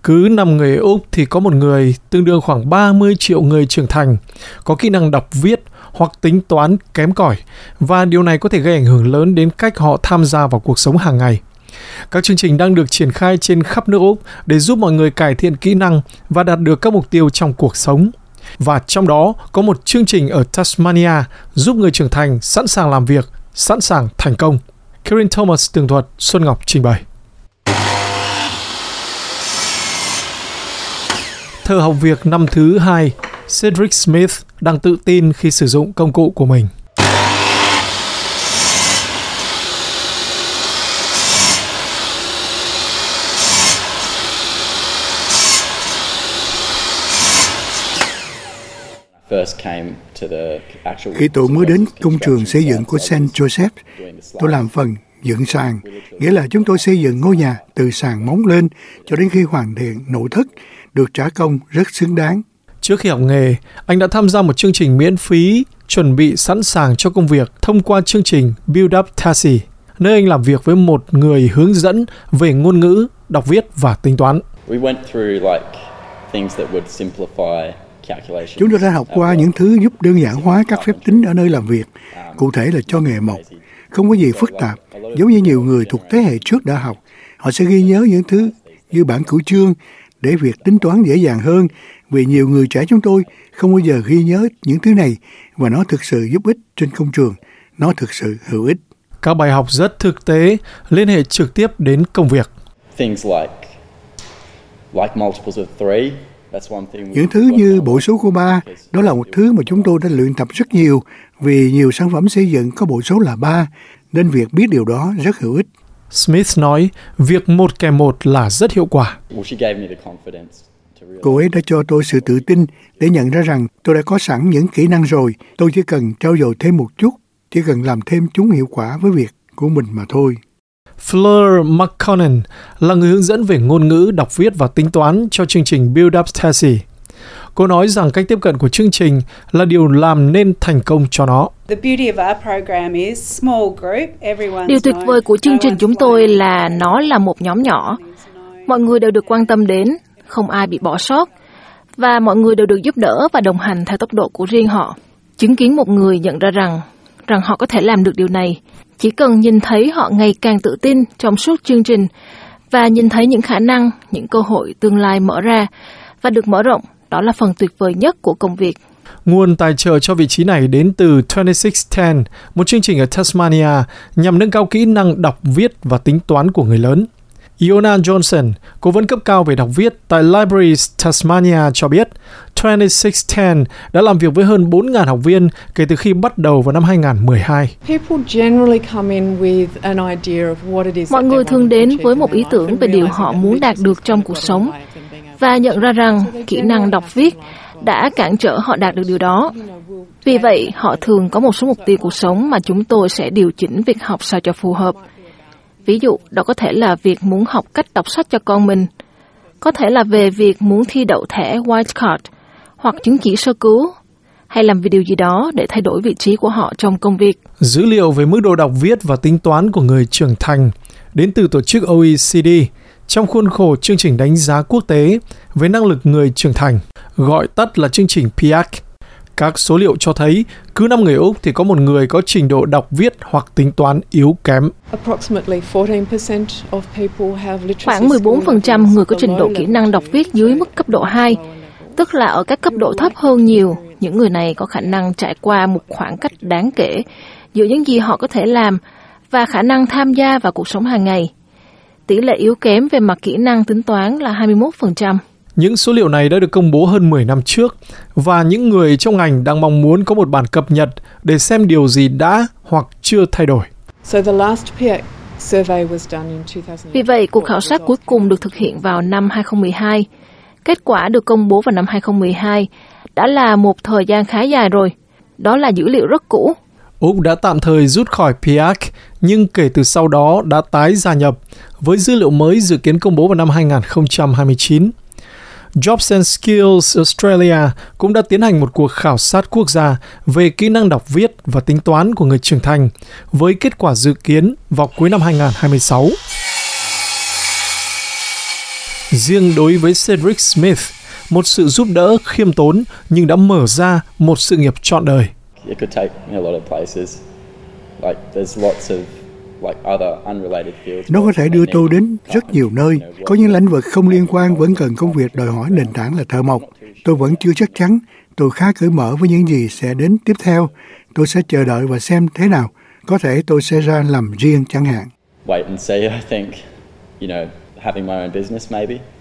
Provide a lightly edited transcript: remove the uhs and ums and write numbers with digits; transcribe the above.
Cứ 5 người Úc thì có một người, tương đương khoảng 30 triệu người trưởng thành, có kỹ năng đọc viết hoặc tính toán kém cỏi, và điều này có thể gây ảnh hưởng lớn đến cách họ tham gia vào cuộc sống hàng ngày. Các chương trình đang được triển khai trên khắp nước Úc để giúp mọi người cải thiện kỹ năng và đạt được các mục tiêu trong cuộc sống. Và trong đó có một chương trình ở Tasmania giúp người trưởng thành sẵn sàng làm việc, sẵn sàng thành công. Karen Thomas tường thuật, Xuân Ngọc trình bày. Thợ học việc năm thứ 2, Cedric Smith đang tự tin khi sử dụng công cụ của mình. Khi tôi mới đến công trường xây dựng của St. Joseph, tôi làm phần dựng sàn, nghĩa là chúng tôi xây dựng ngôi nhà từ sàn móng lên cho đến khi hoàn thiện nội thất, được trả công rất xứng đáng. Trước khi học nghề, anh đã tham gia một chương trình miễn phí chuẩn bị sẵn sàng cho công việc thông qua chương trình Build Up Tassie, nơi anh làm việc với một người hướng dẫn về ngôn ngữ, đọc viết và tính toán. Chúng tôi đã học qua những thứ giúp đơn giản hóa các phép tính ở nơi làm việc, cụ thể là cho nghề mộc. Không có gì phức tạp, giống như nhiều người thuộc thế hệ trước đã học. Họ sẽ ghi nhớ những thứ như bảng cửu chương để việc tính toán dễ dàng hơn, vì nhiều người trẻ chúng tôi không bao giờ ghi nhớ những thứ này và nó thực sự giúp ích trên công trường. Nó thực sự hữu ích. Các bài học rất thực tế, liên hệ trực tiếp đến công việc. Những thứ như bộ số của 3, đó là một thứ mà chúng tôi đã luyện tập rất nhiều, vì nhiều sản phẩm xây dựng có bộ số là 3, nên việc biết điều đó rất hữu ích. Smith nói, việc 1 kèm 1 là rất hiệu quả. Cô ấy đã cho tôi sự tự tin để nhận ra rằng tôi đã có sẵn những kỹ năng rồi. Tôi chỉ cần trau dồi thêm một chút, chỉ cần làm thêm chúng hiệu quả với việc của mình mà thôi. Fleur McConnell là người hướng dẫn về ngôn ngữ, đọc viết và tính toán cho chương trình Build Up Tassie. Cô nói rằng cách tiếp cận của chương trình là điều làm nên thành công cho nó. Điều tuyệt vời của chương trình chúng tôi là nó là một nhóm nhỏ. Mọi người đều được quan tâm đến, không ai bị bỏ sót, và mọi người đều được giúp đỡ và đồng hành theo tốc độ của riêng họ. Chứng kiến một người nhận ra rằng họ có thể làm được điều này, chỉ cần nhìn thấy họ ngày càng tự tin trong suốt chương trình và nhìn thấy những khả năng, những cơ hội tương lai mở ra và được mở rộng, đó là phần tuyệt vời nhất của công việc. Nguồn tài trợ cho vị trí này đến từ 2610, một chương trình ở Tasmania nhằm nâng cao kỹ năng đọc viết và tính toán của người lớn. Iona Johnson, cố vấn cấp cao về đọc viết tại Libraries Tasmania cho biết, 2610 đã làm việc với hơn 4.000 học viên kể từ khi bắt đầu vào năm 2012. Mọi người thường đến với một ý tưởng về điều họ muốn đạt được trong cuộc sống và nhận ra rằng kỹ năng đọc viết đã cản trở họ đạt được điều đó. Vì vậy, họ thường có một số mục tiêu cuộc sống mà chúng tôi sẽ điều chỉnh việc học sao cho phù hợp. Ví dụ, đó có thể là việc muốn học cách đọc sách cho con mình, có thể là về việc muốn thi đậu thẻ White Card hoặc chứng chỉ sơ cứu, hay làm vì điều gì đó để thay đổi vị trí của họ trong công việc. Dữ liệu về mức độ đọc viết và tính toán của người trưởng thành đến từ tổ chức OECD trong khuôn khổ chương trình đánh giá quốc tế về năng lực người trưởng thành, gọi tắt là chương trình PIAAC. Các số liệu cho thấy cứ 5 người Úc thì có một người có trình độ đọc viết hoặc tính toán yếu kém. Khoảng 14% người có trình độ kỹ năng đọc viết dưới mức cấp độ 2, tức là ở các cấp độ thấp hơn nhiều. Những người này có khả năng trải qua một khoảng cách đáng kể giữa những gì họ có thể làm và khả năng tham gia vào cuộc sống hàng ngày. Tỷ lệ yếu kém về mặt kỹ năng tính toán là 21%. Những số liệu này đã được công bố hơn 10 năm trước và những người trong ngành đang mong muốn có một bản cập nhật để xem điều gì đã hoặc chưa thay đổi. Vì vậy, cuộc khảo sát cuối cùng được thực hiện vào năm 2012. Kết quả được công bố vào năm 2012 đã là một thời gian khá dài rồi. Đó là dữ liệu rất cũ. Úc đã tạm thời rút khỏi PIAAC, nhưng kể từ sau đó đã tái gia nhập, với dữ liệu mới dự kiến công bố vào năm 2029. Jobs and Skills Australia cũng đã tiến hành một cuộc khảo sát quốc gia về kỹ năng đọc viết và tính toán của người trưởng thành, với kết quả dự kiến vào cuối năm 2026. riêng đối với Cedric Smith, một sự giúp đỡ khiêm tốn nhưng đã mở ra một sự nghiệp trọn đời. Nó có thể đưa tôi đến rất nhiều nơi. Có những lĩnh vực không liên quan vẫn cần công việc đòi hỏi nền tảng là thợ mộc. Tôi vẫn chưa chắc chắn. Tôi khá cởi mở với những gì sẽ đến tiếp theo. Tôi sẽ chờ đợi và xem thế nào. Có thể tôi sẽ ra làm riêng chẳng hạn. Wait and see, I think, having my own business maybe.